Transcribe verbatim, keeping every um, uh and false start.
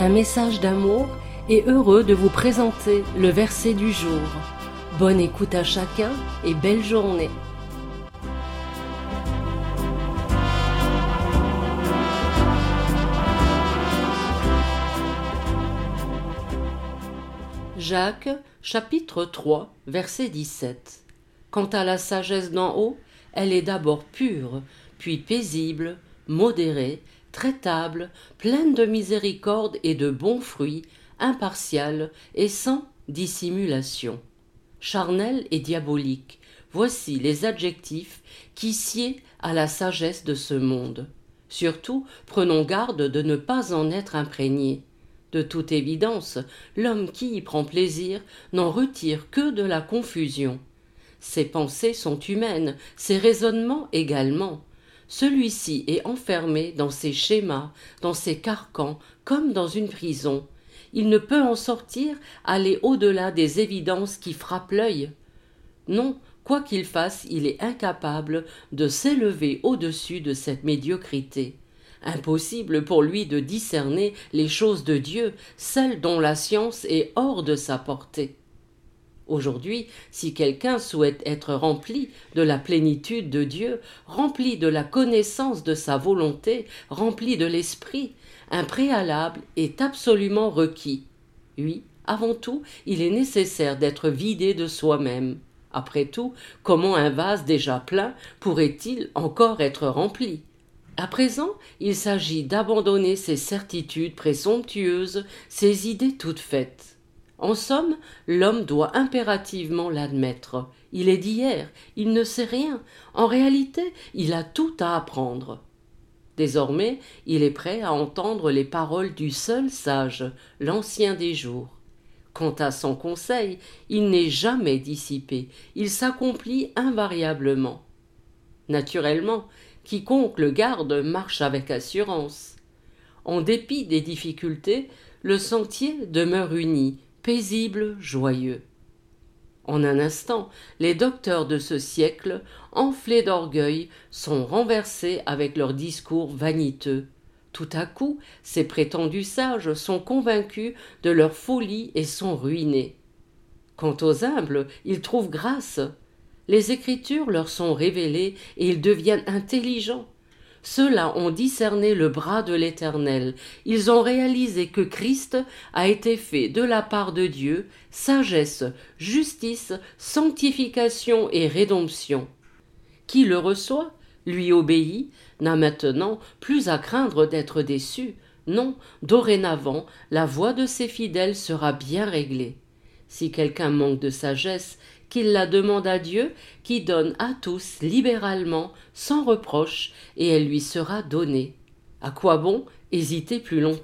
un message d'amour et heureux de vous présenter le verset du jour. Bonne écoute à chacun et belle journée. Jacques, chapitre trois, verset dix-sept. Quant à la sagesse d'en haut, elle est d'abord pure, puis paisible, modérée, traitable, pleine de miséricorde et de bons fruits, impartiale et sans dissimulation. Charnelle et diabolique, voici les adjectifs qui sied à la sagesse de ce monde. Surtout, prenons garde de ne pas en être imprégnés. De toute évidence, l'homme qui y prend plaisir n'en retire que de la confusion. Ses pensées sont humaines, ses raisonnements également. Celui-ci est enfermé dans ses schémas, dans ses carcans, comme dans une prison. Il ne peut en sortir, aller au-delà des évidences qui frappent l'œil. Non, quoi qu'il fasse, il est incapable de s'élever au-dessus de cette médiocrité. Impossible pour lui de discerner les choses de Dieu, celles dont la science est hors de sa portée. Aujourd'hui, si quelqu'un souhaite être rempli de la plénitude de Dieu, rempli de la connaissance de sa volonté, rempli de l'esprit, un préalable est absolument requis. Oui, avant tout, il est nécessaire d'être vidé de soi-même. Après tout, comment un vase déjà plein pourrait-il encore être rempli ? À présent, il s'agit d'abandonner ses certitudes présomptueuses, ses idées toutes faites. En somme, l'homme doit impérativement l'admettre. Il est d'hier, il ne sait rien. En réalité, il a tout à apprendre. Désormais, il est prêt à entendre les paroles du seul sage, l'ancien des jours. Quant à son conseil, il n'est jamais dissipé, il s'accomplit invariablement. Naturellement, quiconque le garde marche avec assurance. En dépit des difficultés, le sentier demeure uni, paisible, joyeux. En un instant, les docteurs de ce siècle, enflés d'orgueil, sont renversés avec leurs discours vaniteux. Tout à coup, ces prétendus sages sont convaincus de leur folie et sont ruinés. Quant aux humbles, ils trouvent grâce. Les Écritures leur sont révélées et ils deviennent intelligents. Ceux-là ont discerné le bras de l'Éternel. Ils ont réalisé que Christ a été fait de la part de Dieu, sagesse, justice, sanctification et rédemption. Qui le reçoit, lui obéit, n'a maintenant plus à craindre d'être déçu. Non, dorénavant, la voix de ses fidèles sera bien réglée. Si quelqu'un manque de sagesse, qu'il la demande à Dieu, qui donne à tous libéralement, sans reproche, et elle lui sera donnée. À quoi bon hésiter plus longtemps ?